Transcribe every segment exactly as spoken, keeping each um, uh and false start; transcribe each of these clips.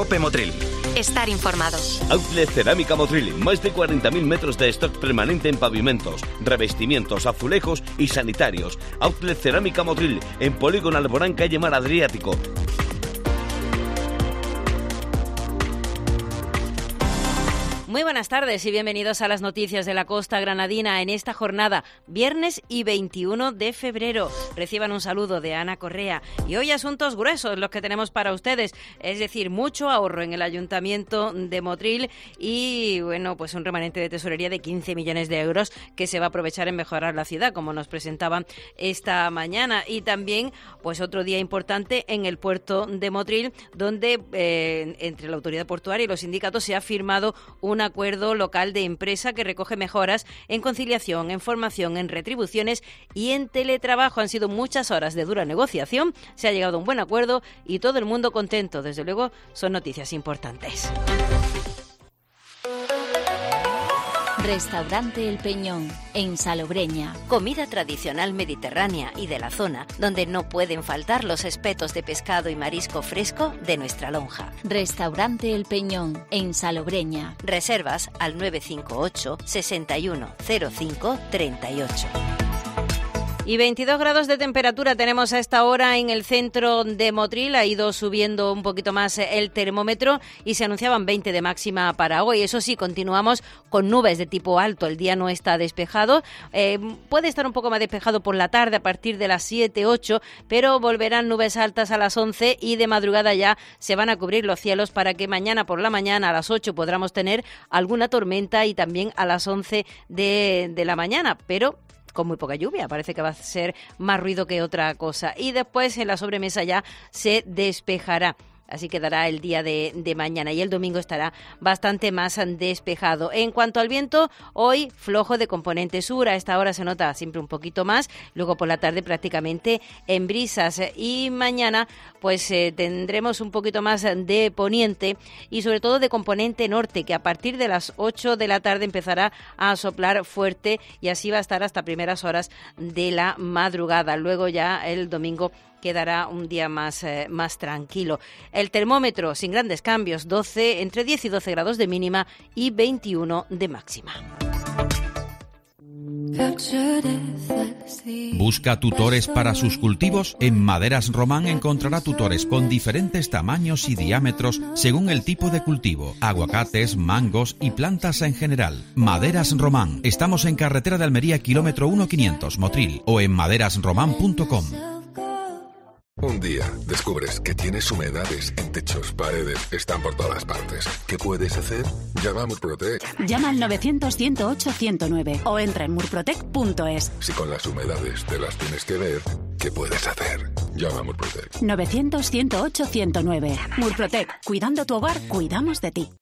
Cope Motril. Estar informado. Outlet Cerámica Motril, más de cuarenta mil metros de stock permanente en pavimentos, revestimientos, azulejos y sanitarios. Outlet Cerámica Motril, en Polígono Alborán, calle Mar Adriático. Muy buenas tardes y bienvenidos a las noticias de la costa granadina en esta jornada, viernes y veintiuno de febrero. Reciban un saludo de Ana Correa. Y hoy asuntos gruesos los que tenemos para ustedes, es decir, mucho ahorro en el Ayuntamiento de Motril y, bueno, pues un remanente de tesorería de quince millones de euros que se va a aprovechar en mejorar la ciudad, como nos presentaban esta mañana. Y también, pues otro día importante en el puerto de Motril, donde eh, entre la autoridad portuaria y los sindicatos se ha firmado un un acuerdo local de empresa que recoge mejoras en conciliación, en formación, en retribuciones y en teletrabajo. Han sido muchas horas de dura negociación, se ha llegado a un buen acuerdo y todo el mundo contento. Desde luego, son noticias importantes. Restaurante El Peñón, en Salobreña. Comida tradicional mediterránea y de la zona, donde no pueden faltar los espetos de pescado y marisco fresco de nuestra lonja. Restaurante El Peñón, en Salobreña. Reservas al nueve cinco ocho, seis uno cero cinco, tres ocho. Y veintidós grados de temperatura tenemos a esta hora en el centro de Motril. Ha ido subiendo un poquito más el termómetro y se anunciaban veinte de máxima para hoy. Eso sí, continuamos con nubes de tipo alto. El día no está despejado. Eh, puede estar un poco más despejado por la tarde a partir de las siete, ocho, pero volverán nubes altas a las once y de madrugada ya se van a cubrir los cielos para que mañana por la mañana a las ocho podamos tener alguna tormenta y también a las once de, de la mañana, pero con muy poca lluvia, parece que va a ser más ruido que otra cosa. Y después en la sobremesa ya se despejará. Así quedará el día de, de mañana y el domingo estará bastante más despejado. En cuanto al viento, hoy flojo de componente sur. A esta hora se nota siempre un poquito más. Luego por la tarde prácticamente en brisas. Y mañana pues eh, tendremos un poquito más de poniente y sobre todo de componente norte, que a partir de las ocho de la tarde empezará a soplar fuerte y así va a estar hasta primeras horas de la madrugada. Luego ya el domingo quedará un día más, eh, más tranquilo. El termómetro sin grandes cambios, doce, entre diez y doce grados de mínima y veintiuno de máxima. ¿Busca tutores para sus cultivos? En Maderas Román encontrará tutores con diferentes tamaños y diámetros según el tipo de cultivo, aguacates, mangos y plantas en general. Maderas Román. Estamos en carretera de Almería, kilómetro uno quinientos, Motril, o en maderas román punto com. Un día descubres que tienes humedades en techos, paredes, están por todas partes. ¿Qué puedes hacer? Llama a Murprotec. Llama al novecientos, ciento ocho, ciento nueve o entra en murprotec punto es. Si con las humedades te las tienes que ver, ¿qué puedes hacer? Llama a Murprotec. novecientos, ciento ocho, ciento nueve. Murprotec. Cuidando tu hogar, cuidamos de ti.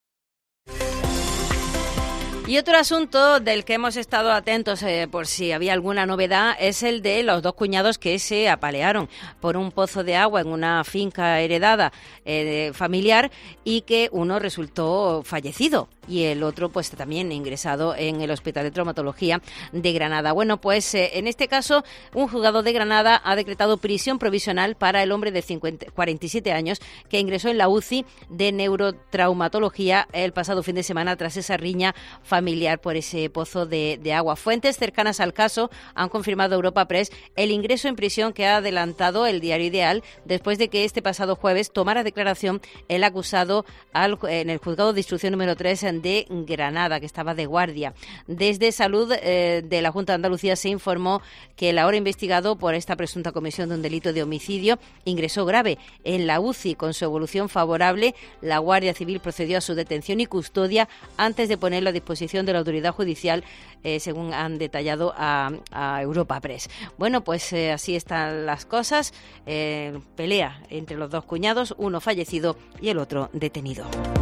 Y otro asunto del que hemos estado atentos eh, por si había alguna novedad es el de los dos cuñados que se apalearon por un pozo de agua en una finca heredada eh, familiar y que uno resultó fallecido y el otro pues también ingresado en el Hospital de Traumatología de Granada. Bueno, pues eh, en este caso un juzgado de Granada ha decretado prisión provisional para el hombre de cincuenta, cuarenta y siete años que ingresó en la U C I de neurotraumatología el pasado fin de semana tras esa riña familiar. familiar por ese pozo de, de agua. Fuentes cercanas al caso han confirmado a Europa Press el ingreso en prisión que ha adelantado el Diario Ideal después de que este pasado jueves tomara declaración el acusado al, en el juzgado de instrucción número tres de Granada, que estaba de guardia. Desde Salud eh, de la Junta de Andalucía se informó que el ahora investigado por esta presunta comisión de un delito de homicidio ingresó grave en la U C I. Con su evolución favorable, la Guardia Civil procedió a su detención y custodia antes de ponerlo a disposición de la autoridad judicial, eh, según han detallado a, a Europa Press. Bueno, pues eh, así están las cosas. Eh, pelea entre los dos cuñados, uno fallecido y el otro detenido.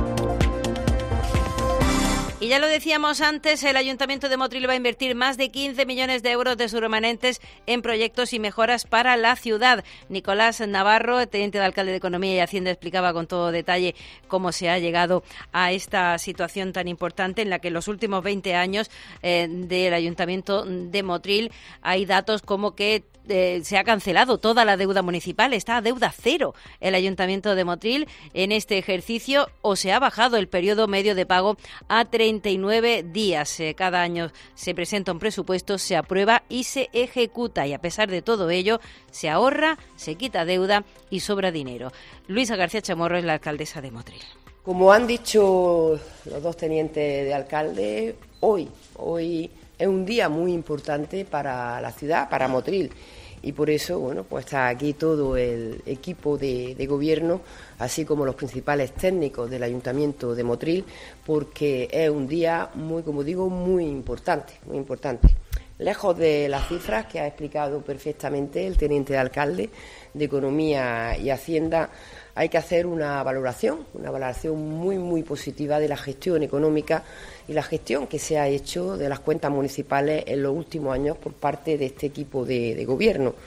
Y ya lo decíamos antes, el Ayuntamiento de Motril va a invertir más de quince millones de euros de sus remanentes en proyectos y mejoras para la ciudad. Nicolás Navarro, teniente de alcalde de Economía y Hacienda, explicaba con todo detalle cómo se ha llegado a esta situación tan importante en la que en los últimos veinte años eh, del Ayuntamiento de Motril hay datos como que eh, se ha cancelado toda la deuda municipal, está a deuda cero el Ayuntamiento de Motril en este ejercicio, o se ha bajado el periodo medio de pago a treinta y nueve días. Eh, cada año se presenta un presupuesto, se aprueba y se ejecuta, y a pesar de todo ello se ahorra, se quita deuda y sobra dinero. Luisa García Chamorro es la alcaldesa de Motril. Como han dicho los dos tenientes de alcalde, hoy, hoy es un día muy importante para la ciudad, para Motril, y por eso, bueno, pues está aquí todo el equipo de, de gobierno, así como los principales técnicos del Ayuntamiento de Motril, porque es un día muy, como digo, muy importante, muy importante. Lejos de las cifras que ha explicado perfectamente el teniente de alcalde de Economía y Hacienda, hay que hacer una valoración, una valoración muy, muy positiva de la gestión económica y la gestión que se ha hecho de las cuentas municipales en los últimos años por parte de este equipo de, de gobierno.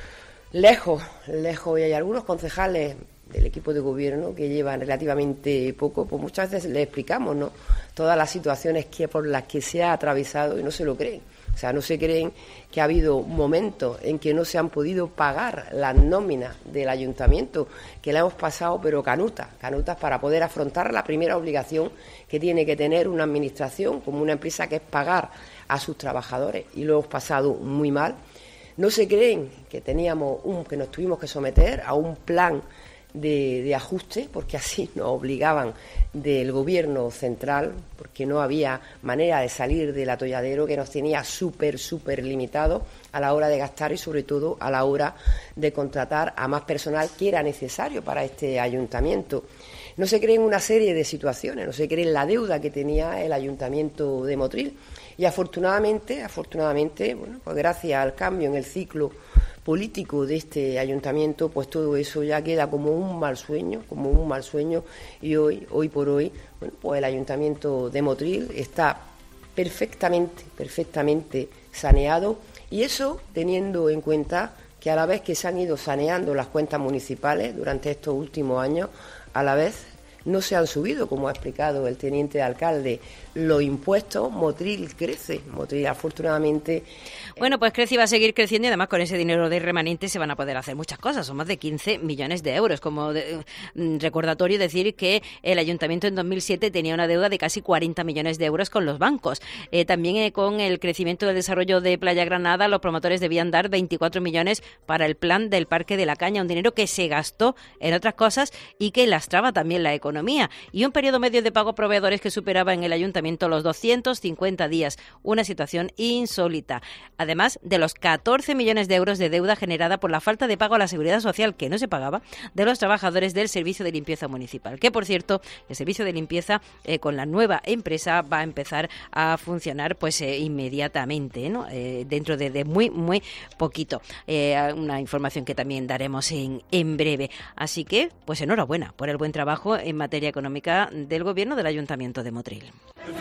Lejos, lejos, y hay algunos concejales del equipo de gobierno que llevan relativamente poco, pues muchas veces les explicamos, ¿no?, todas las situaciones que por las que se ha atravesado y no se lo creen. O sea, no se creen que ha habido momentos en que no se han podido pagar las nóminas del ayuntamiento, que la hemos pasado, pero canutas, canutas para poder afrontar la primera obligación que tiene que tener una administración como una empresa, que es pagar a sus trabajadores, y lo hemos pasado muy mal. No se creen que teníamos un, que nos tuvimos que someter a un plan de, de ajuste, porque así nos obligaban del gobierno central, porque no había manera de salir del atolladero que nos tenía súper, súper limitados a la hora de gastar y sobre todo a la hora de contratar a más personal que era necesario para este ayuntamiento. No se creen una serie de situaciones, no se creen la deuda que tenía el Ayuntamiento de Motril, y afortunadamente, afortunadamente, bueno, pues gracias al cambio en el ciclo político de este ayuntamiento, pues todo eso ya queda como un mal sueño, como un mal sueño, y hoy, hoy por hoy, bueno, pues el Ayuntamiento de Motril está perfectamente, perfectamente saneado, y eso teniendo en cuenta que a la vez que se han ido saneando las cuentas municipales durante estos últimos años, a la vez no se han subido, como ha explicado el teniente de alcalde, los impuestos. Motril crece, Motril afortunadamente. Bueno, pues crece y va a seguir creciendo, y además con ese dinero de remanente se van a poder hacer muchas cosas. Son más de quince millones de euros. Como de, recordatorio decir que el ayuntamiento en dos mil siete tenía una deuda de casi cuarenta millones de euros con los bancos. Eh, también eh, con el crecimiento del desarrollo de Playa Granada, los promotores debían dar veinticuatro millones para el plan del Parque de la Caña, un dinero que se gastó en otras cosas y que lastraba también la economía. Y un periodo medio de pago a proveedores que superaba en el ayuntamiento los doscientos cincuenta días, una situación insólita. Además de los catorce millones de euros de deuda generada por la falta de pago a la Seguridad Social, que no se pagaba, de los trabajadores del Servicio de Limpieza Municipal. Que, por cierto, el Servicio de Limpieza eh, con la nueva empresa va a empezar a funcionar pues eh, inmediatamente, ¿no? Eh, dentro de, de muy, muy poquito. Eh, una información que también daremos en, en breve. Así que, pues enhorabuena por el buen trabajo en materia económica del Gobierno del Ayuntamiento de Motril. En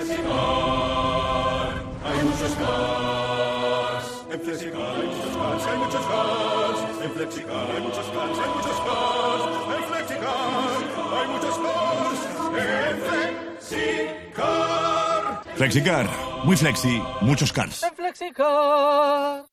Flexicar hay muchos cars. En Flexicar hay muchos cars, hay muchos cars. En Flexicar hay muchos cars, hay muchos cars. En Flexicar hay muchos cars. En Flexicar. Flexicar, muy flexi, muchos cars. En Flexicar.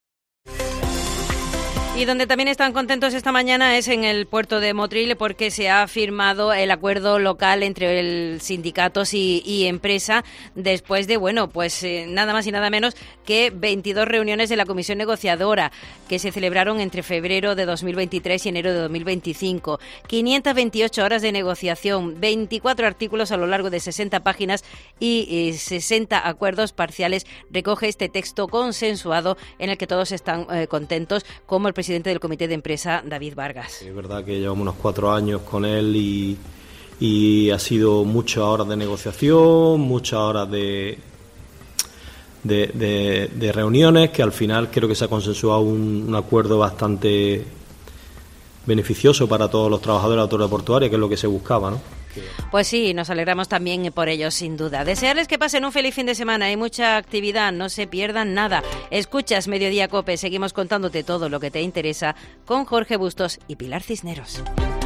Y donde también están contentos esta mañana es en el puerto de Motril, porque se ha firmado el acuerdo local entre el sindicatos y, y empresa, después de, bueno, pues eh, nada más y nada menos que veintidós reuniones de la comisión negociadora que se celebraron entre febrero de dos mil veintitrés y enero de dos mil veinticinco. quinientas veintiocho horas de negociación, veinticuatro artículos a lo largo de sesenta páginas y, y sesenta acuerdos parciales. Recoge este texto consensuado en el que todos están eh, contentos, como el presidente presidente del comité de empresa, David Vargas. Es verdad que llevamos unos cuatro años con él y, y ha sido muchas horas de negociación, muchas horas de, de, de, de reuniones, que al final creo que se ha consensuado un, un acuerdo bastante beneficioso para todos los trabajadores de la autoridad portuaria, que es lo que se buscaba, ¿no? Pues sí, nos alegramos también por ellos, sin duda. Desearles que pasen un feliz fin de semana. Hay mucha actividad, no se pierdan nada. Escuchas Mediodía COPE, seguimos contándote todo lo que te interesa con Jorge Bustos y Pilar Cisneros.